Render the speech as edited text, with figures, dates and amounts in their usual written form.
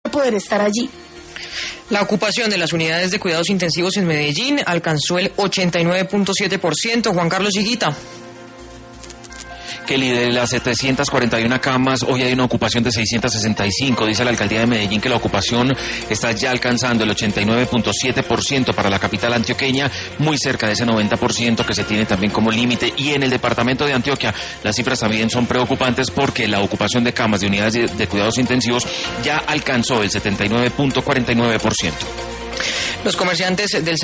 poder estar allí. La ocupación de las unidades de cuidados intensivos en Medellín alcanzó el 89.7%. Juan Carlos Higuita. Kelly, de las 741 camas, hoy hay una ocupación de 665. Dice la alcaldía de Medellín que la ocupación está ya alcanzando el 89.7% para la capital antioqueña, muy cerca de ese 90% que se tiene también como límite. Y en el departamento de Antioquia las cifras también son preocupantes porque la ocupación de camas de unidades de cuidados intensivos ya alcanzó el 79.49%. Los comerciantes del